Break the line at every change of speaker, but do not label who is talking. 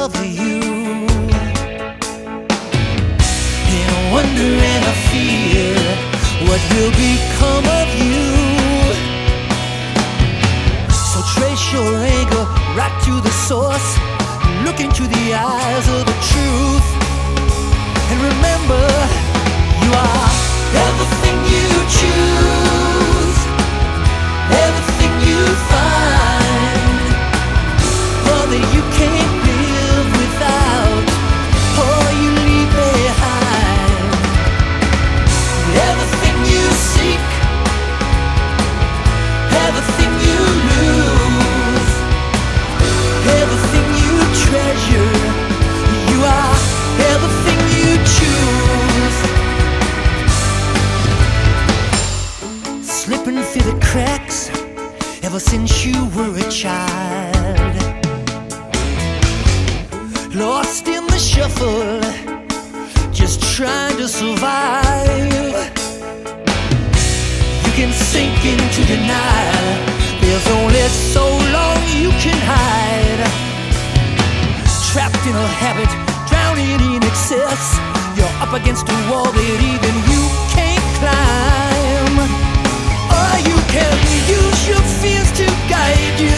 of you. In wonder and a fear, what will become of you? So trace your anger right to the source, look into the eyes of the truth, and remember, you are everything you choose, everything you find, all that you can't live without, all you leave behind. Everything you seek, everything you lose, everything you treasure, you are everything you choose. Slipping through the cracks ever since you were a child, lost in the shuffle, just trying to survive. You can sink into denial, there's only so long you can hide. Trapped in a habit, drowning in excess, you're up against a wall that even you can't climb. Or you can use your fears to guide you.